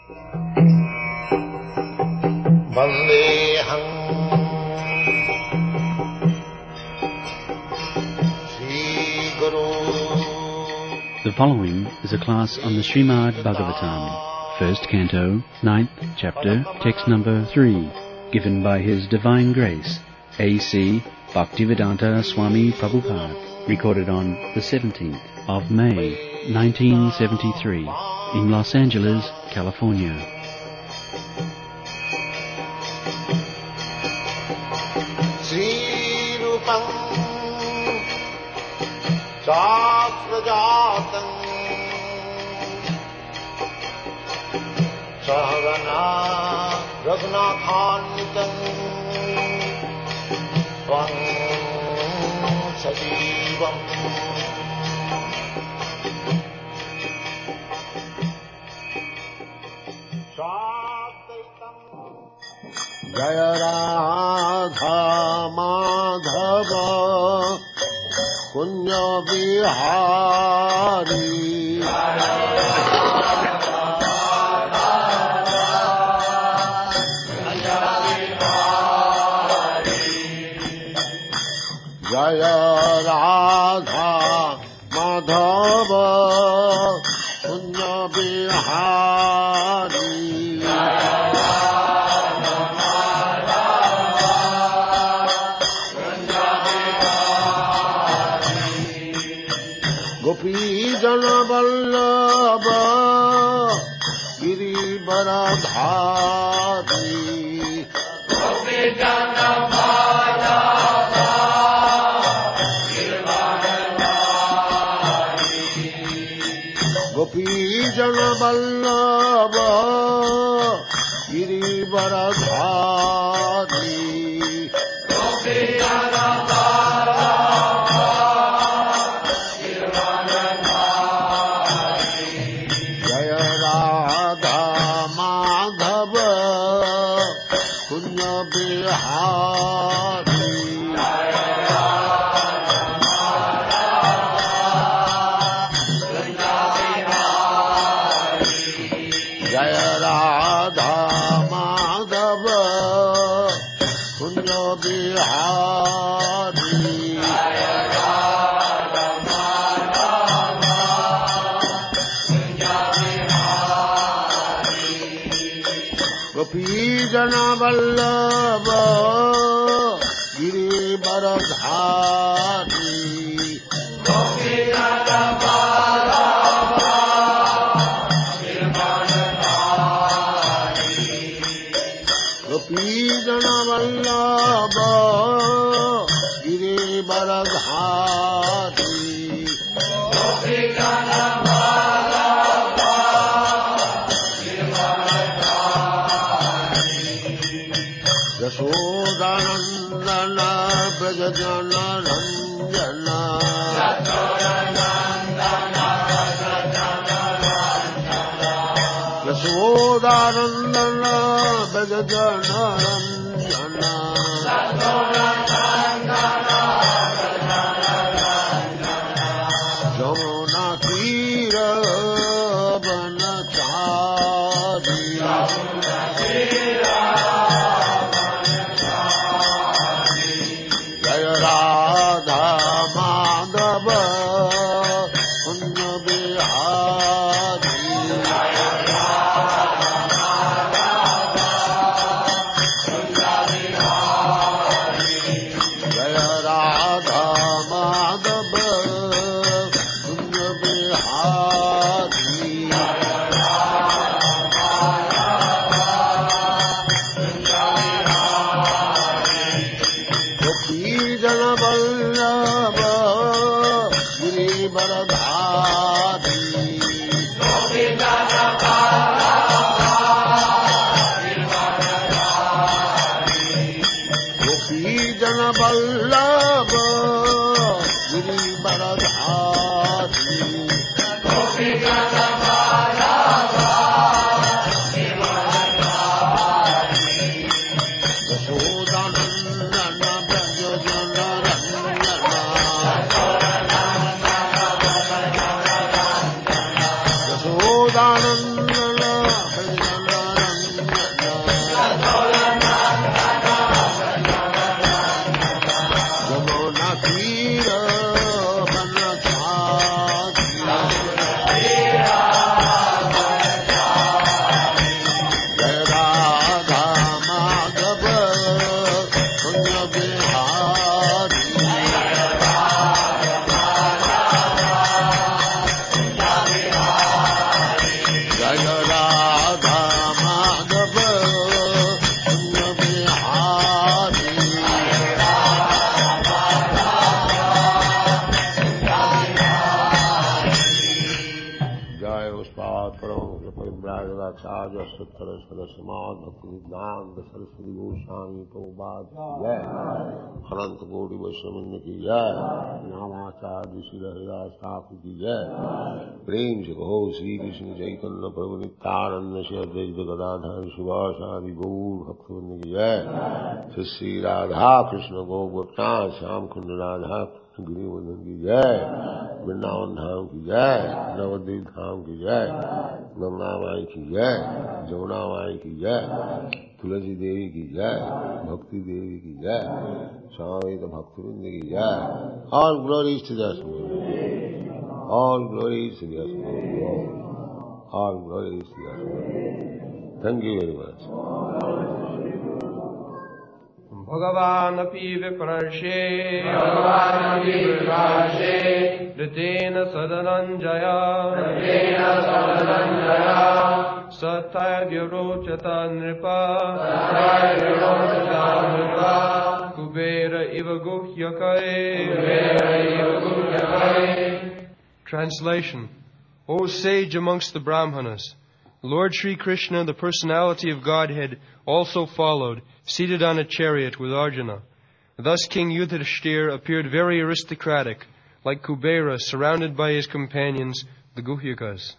The following is a class on the Srimad Bhagavatam, first canto, 9th chapter, text number 3, given by His Divine Grace, A.C. Bhaktivedanta Swami Prabhupada, recorded on the 17th of May, 1973, in Los Angeles, California. Jatam Sahagana Raghunathanvitam Tvam Sajivam Jaya Radha Madhava Punya Bihari Jaya Radha Madhava Punya Bihari Gopi Jana Vallabha Girivaradhari Gopi Jana Vallabha Girivaradhari Gopi Jana Vallabha Girivaradhari Gopi Jana Jana Vallabha Girivaradhari Gopi Jana Vallabha Girivaradhari Gopi Jana Vallabha Girivaradhari Gopi Jana Yashodanandana Brajajana Ranjana Yashodanandana Brajajana Ranjana Jamuna Tira Banachari Radha Madhava Punya Bihari Jaya Radha Madhava Punya Bihari Gopi Jana Vallabha Girivaradhari Gopi Jana Vallabha Gopi Jana Vallabha Girivaradhari Gopi Jana Vallabha Yashodanandana Brajajana Ranjana Yashodanandana Brajajana परम परिव्राजकाचार्य सत्तर सदस्यमाद भक्ति विद्वान सरस्वती गोस्वामी प्रभुपाद की जय, अनंत कोटि वैष्णववृंद की जय, नामाचार्य श्री हरिदास ठाकुर की जय। प्रेम से कहो श्री कृष्ण चैतन्य प्रभु नित्यानंद श्री अद्वैत गदाधर शिवासादि गौर भक्तवृंद की जय। श्री श्री राधा कृष्ण गोपिकानाथ श्याम कुंड राधा गिरिवर्धन की जय, वृंदावन धाम की जय, नवद्वीप धाम की जय, गंगा माई की जय, जमुना माई की जय, तुलसी देवी की जय, भक्ति देवी की जय, स्वामी भक्तवृंद की जय। All glories to the Lord. All glories to the Lord. All glories to the Lord. Thank you very much. भगवानपि विप्रर्षे ऋतेन सदनञ्जय सत्तैर्यरोचत नृप कुबेर इव गुह्यकरे। Translation. O sage amongst the Brahmanas, Lord Sri Krishna, the personality of Godhead, also followed, seated on a chariot with Arjuna. Thus King Yudhishthira appeared very aristocratic, like Kubera, surrounded by his companions, the Guhyakas.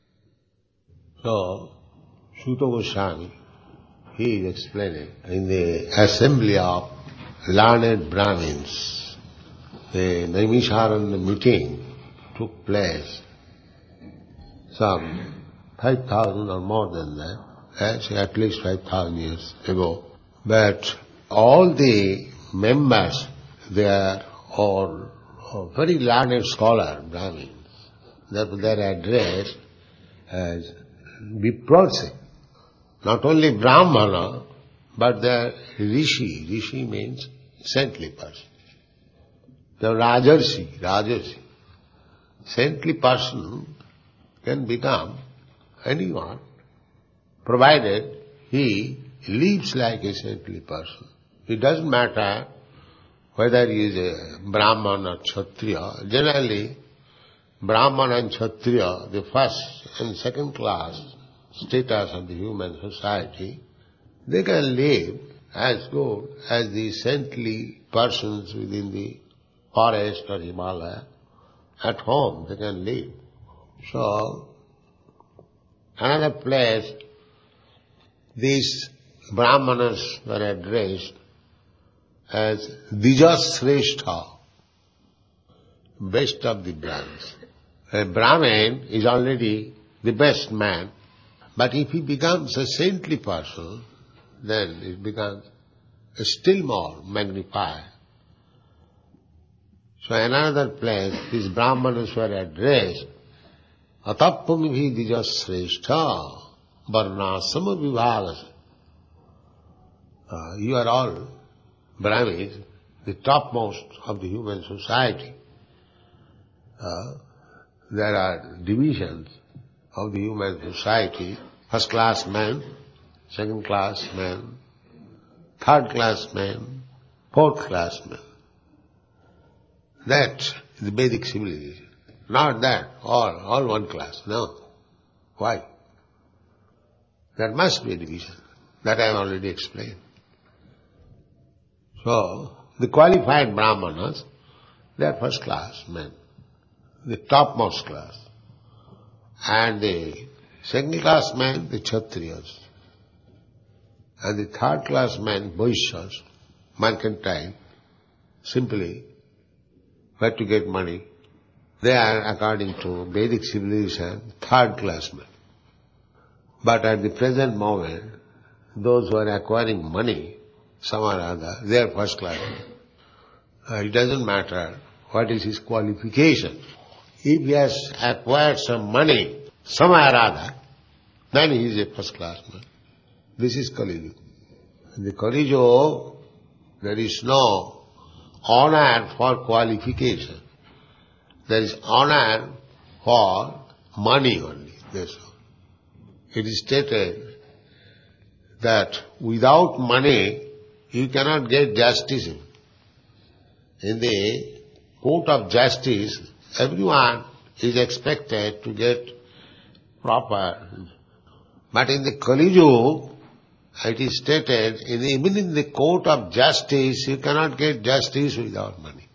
So, Suta Goswami, he is explaining in the assembly of learned Brahmins, the Naimisharanya meeting took place some 5,000 or more than that, at least 5,000 years ago. But all the members, they are all very learned scholar Brahmins. They are addressed as Viprarsi. Not only Brahmana, but they are Rishi. Rishi means saintly person. They are Rajarsi. Saintly person can become anyone, provided he lives like a saintly person. It doesn't matter whether he is a Brahman or Kshatriya. Generally, Brahman and Kshatriya, the first and second class status of the human society, they can live as good as the saintly persons within the forest or Himalaya. At home they can live. So, another place, these Brahmanas were addressed as Dijasrestha, best of the Brahmins. A Brahmin is already the best man, but if he becomes a saintly person, then it becomes still more magnified. So in another place, these Brahmanas were addressed, Atappamibhi Dijasrestha Varnasama Vibhagas. You are all Brahmins, the topmost of the human society. There are divisions of the human society: first class men, second class men, third class men, fourth class men. That is the Vedic civilization. Not that, all one class. No. Why? There must be a division. That I have already explained. So, the qualified Brahmanas, they are first class men, the topmost class. And the second class men, the Kshatriyas. And the third class men, Vaishyas, mercantile, simply where to get money. They are, according to Vedic civilization, third class men. But at the present moment, those who are acquiring money, some or other, they are first class men. It doesn't matter what is his qualification. If he has acquired some money, some or other, then he is a first class man. This is Kali Yuga. In the Kali Yuga, there is no honor for qualification. There is honor for money only. That's all. It is stated that without money you cannot get justice. In the court of justice, everyone is expected to get proper. But in the Kali Yuga, it is stated, even in the court of justice, you cannot get justice without money.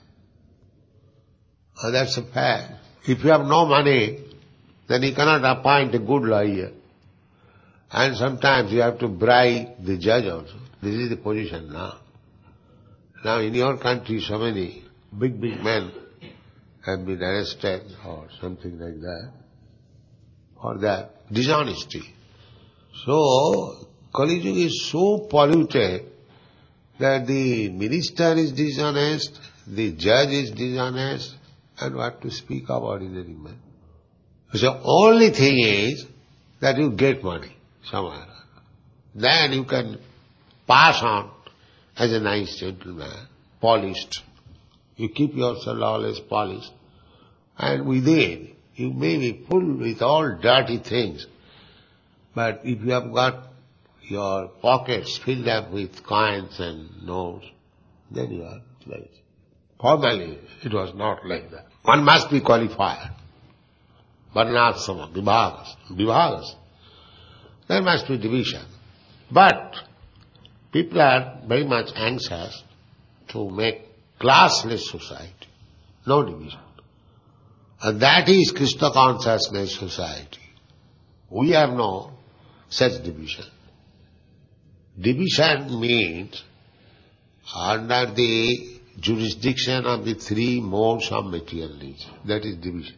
And that's a fact. If you have no money, then you cannot appoint a good lawyer. And sometimes you have to bribe the judge also. This is the position now. Now in your country, so many big men have been arrested or something like that, for their dishonesty. So, Kali Yuga is so polluted that the minister is dishonest, the judge is dishonest, and what to speak of ordinary man. So, only thing is that you get money somewhere. Then you can pass on as a nice gentleman, polished. You keep yourself always polished. And within, you may be full with all dirty things. But if you have got your pockets filled up with coins and notes, then you are like. Formally, it was not like that. One must be qualified. Varnasama, vibhagas. There must be division. But people are very much anxious to make classless society. No division. And that is Krishna consciousness society. We have no such division. Division means under the jurisdiction of the three modes of material nature. That is division.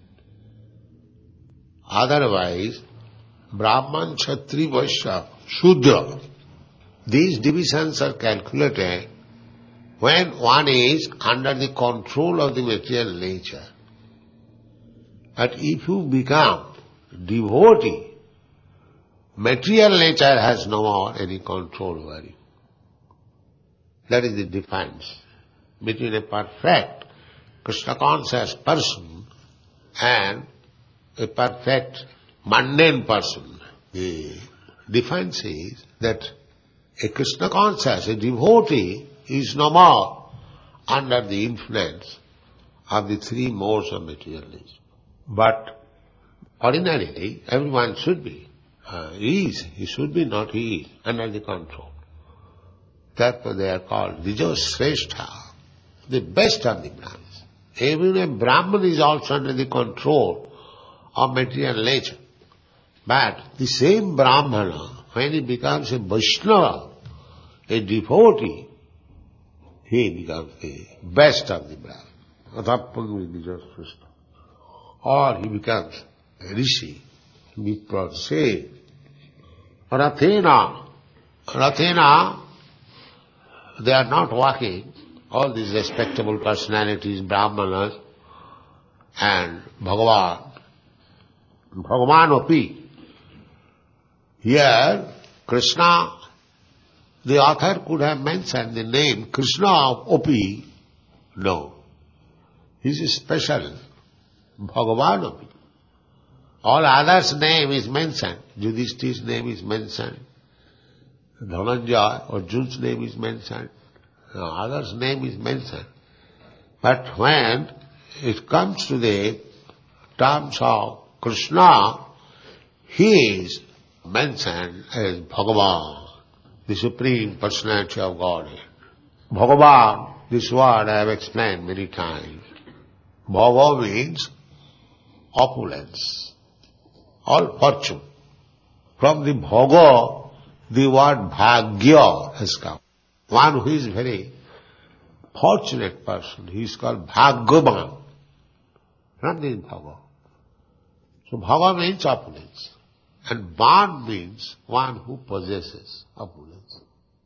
Otherwise, Brahman, Kshatriya, Vaishya, Shudra, these divisions are calculated when one is under the control of the material nature. But if you become devotee, material nature has no more any control over you. That is the difference between a perfect Krishna conscious person and a perfect mundane person. The difference is that a Krishna conscious, a devotee, is no more under the influence of the three modes of material nature. But ordinarily, everyone should be. He should be, not he is, under the control. Therefore they are called Vijoshrestha, the best of the Brahmins. Even a Brahman is also under the control of material nature. But the same Brahmana, when he becomes a Vaishnava, a devotee, he becomes the best of the Brahmins. Atappangu Vijoshrestha. Or he becomes a rishi. Mitra say, Rathena, they are not walking, all these respectable personalities, Brahmanas and Bhagavanopi. Here, Krishna, the author could have mentioned the name Krishna of Opi. No. He is special, Bhagavanopi. All others' name is mentioned. Yudhishthir's name is mentioned. Dhananjaya, Arjun's name is mentioned. Others' name is mentioned. But when it comes to the terms of Krishna, he is mentioned as Bhagavan, the Supreme Personality of Godhead. Bhagavan, this word I have explained many times. Bhava means opulence, all fortune. From the bhoga, the word bhagya has come. One who is very fortunate person, he is called bhagyavan, not the bhoga. So bhoga means opulence, and van means one who possesses opulence.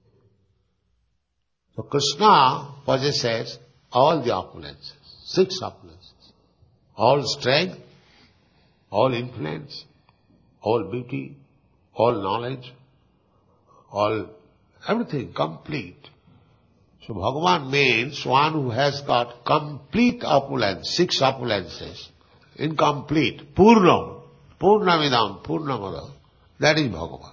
So Krishna possesses all the opulences, 6 opulences, all strength, all influence, all beauty, all knowledge, all everything complete. So Bhagavan means one who has got complete opulence, 6 opulences, incomplete, purnam, purnamidam, purnamadam. That is Bhagavan.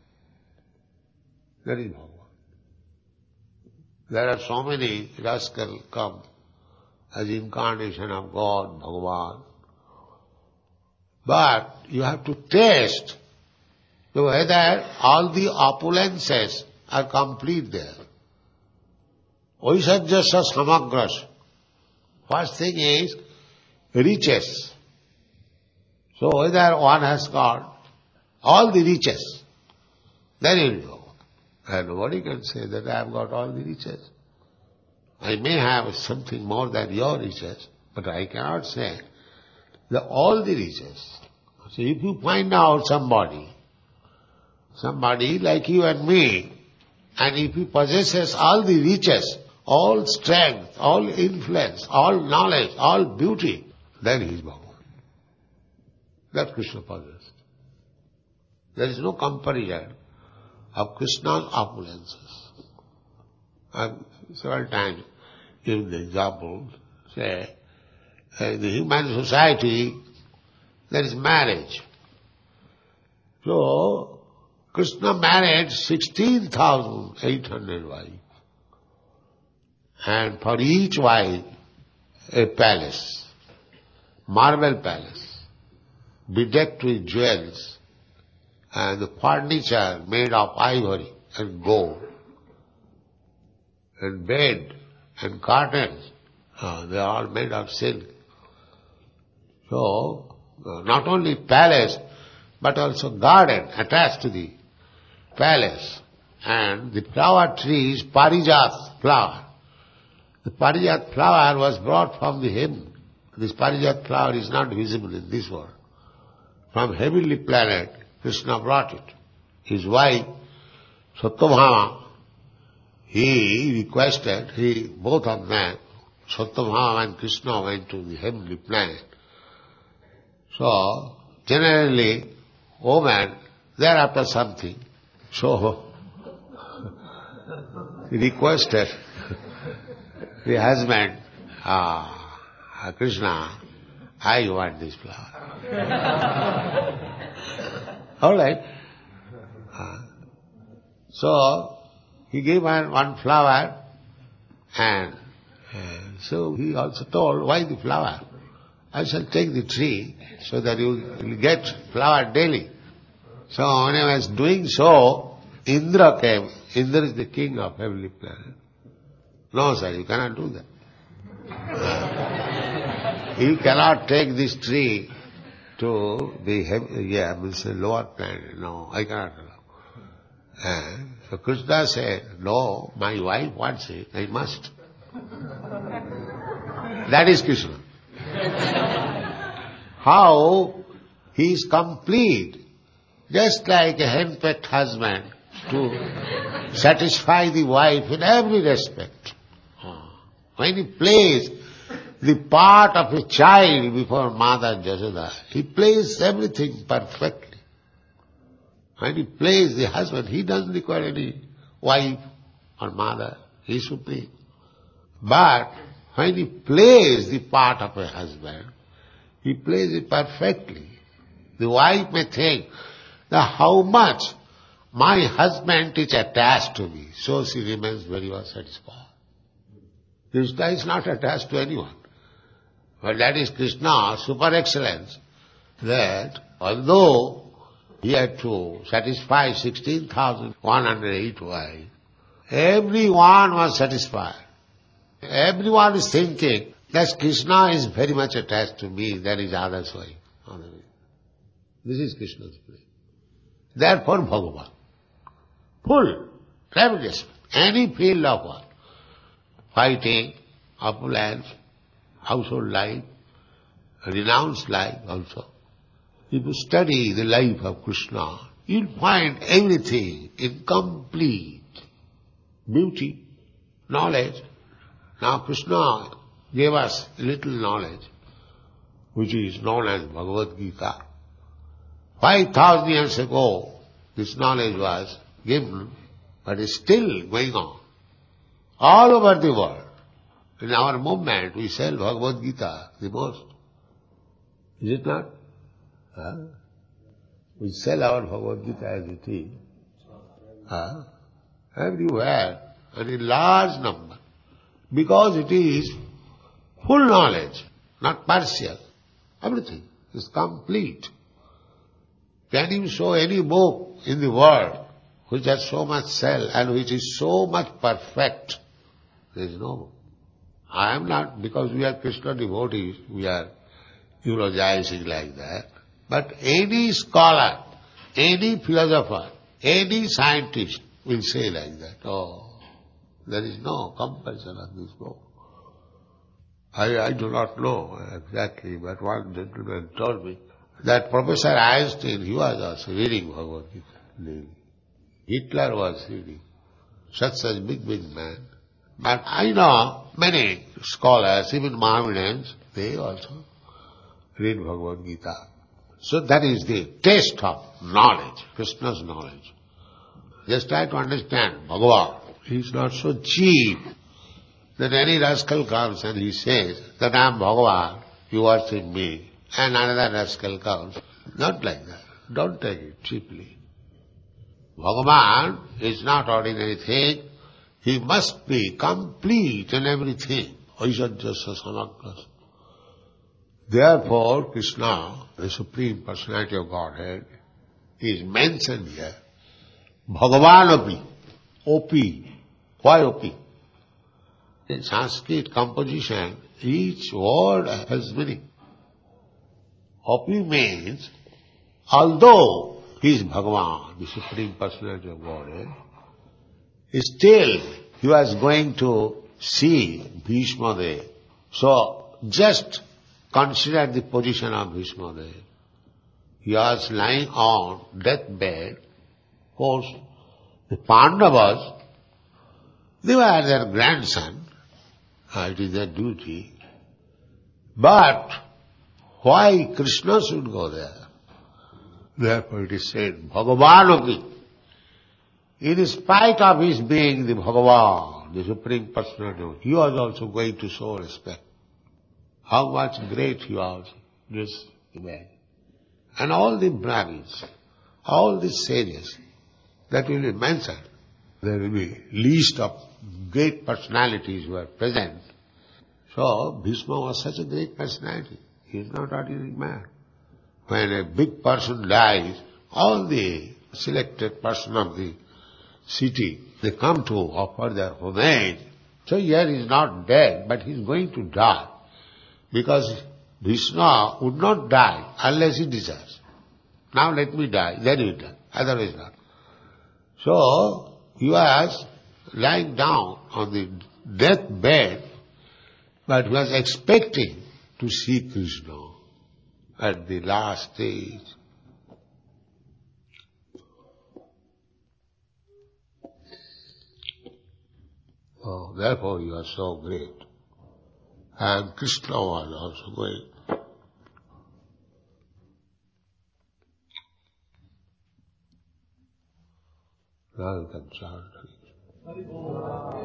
That is Bhagavan. There are so many rascals come as incarnation of God, Bhagavan. But you have to taste whether all the opulences are complete there. Oisajyasya samagras. First thing is riches. So whether one has got all the riches, then he will go. And nobody can say that I have got all the riches. I may have something more than your riches, but I cannot say that all the riches. So if you find out somebody like you and me, and if he possesses all the riches, all strength, all influence, all knowledge, all beauty, then he is Bhagavan. That Krishna possessed. There is no comparison of Krishna's opulences. And several times give the example, say, in the human society, there is marriage. So, Krishna married 16,800 wives. And for each wife, a palace, marble palace, bedecked with jewels, and the furniture made of ivory and gold, and bed and curtains, they are all made of silk. So, not only palace, but also garden attached to the palace. And the flower tree is Parijat flower. The Parijat flower was brought from the heaven. This Parijat flower is not visible in this world. From heavenly planet, Krishna brought it. His wife, Satyabhama, both of them, Satyabhama and Krishna went to the heavenly planet. So, generally, woman, they are after something. So, he requested the husband, Krishna, I want this flower. All right. So, he gave her one flower, and so he also told, why the flower? I shall take the tree so that you will get flower daily. So when I was doing so, Indra came. Indra is the king of heavenly planet. No, sir, you cannot do that. You cannot take this tree to the lower planet. No, I cannot allow. So Krishna said, no, my wife wants it, I must. That is Krishna. How he is complete, just like a henpecked husband to satisfy the wife in every respect. When he plays the part of a child before Mother Jasoda, he plays everything perfectly. When he plays the husband, he doesn't require any wife or mother, he is supreme. But when he plays the part of a husband, he plays it perfectly. The wife may think that how much my husband is attached to me, so she remains very well satisfied. Krishna is not attached to anyone. But that is Krishna's super excellence, that although he had to satisfy 16,108 wives, everyone was satisfied. Everyone is thinking that Krishna is very much attached to me, that is others' wife. This is Krishna's play. Therefore Bhagavan, full, tremendous, any field of work, fighting, opulence, household life, renounced life also. If you study the life of Krishna, you'll find everything in complete beauty, knowledge. Now Krishna gave us little knowledge, which is known as Bhagavad Gita. 5,000 years ago, this knowledge was given, but is still going on. All over the world. In our movement, we sell Bhagavad Gita the most. Is it not? We sell our Bhagavad Gita as it is. Everywhere, and in large number. Because it is full knowledge, not partial. Everything. is complete. Can you show any book in the world which has so much cell and which is so much perfect? There is no book. I am not, because we are Krishna devotees, we are eulogizing like that. But any scholar, any philosopher, any scientist will say like that. Oh, there is no compulsion of this book. I do not know exactly, but one gentleman told me that Professor Einstein, he was also reading Bhagavad Gita. Hitler was reading. Such big man. But I know many scholars, even Mohammedans, they also read Bhagavad Gita. So that is the taste of knowledge, Krishna's knowledge. Just try to understand Bhagavan. He is not so cheap that any rascal comes and he says that I am Bhagavan, you worship me, and another rascal comes. Not like that. Don't take it cheaply. Bhagavan is not ordinary thing. He must be complete in everything. Aishadhyasya samagras. Therefore, Krishna, the Supreme Personality of Godhead, is mentioned here. Bhagavan Opi. Why Opi? In Sanskrit composition, each word has meaning. Opi means, although he is Bhagavan, the Supreme Personality of Godhead, still he was going to see Bhishma Dev. So, just consider the position of Bhishma Dev. He was lying on deathbed. Of course, the Pandavas, they were their grandson. It is their duty. But why Krishna should go there? Therefore it is said, Bhagavanopi. In spite of his being the Bhagavan, the Supreme Personality, he was also going to show respect. How much great he was, just imagine. And all the Brahmins, all the sages that will be mentioned, there will be list of great personalities who are present. So, Bhishma was such a great personality. He is not ordinary man. When a big person dies, all the selected person of the city, they come to offer their homage. So here he is not dead, but he is going to die. Because Bhishma would not die unless he desires. Now let me die, then he will die. Otherwise not. So, he was lying down on the deathbed, but was expecting to see Krishna at the last stage. Oh, therefore he was so great. And Krishna was also great. Now you can chant.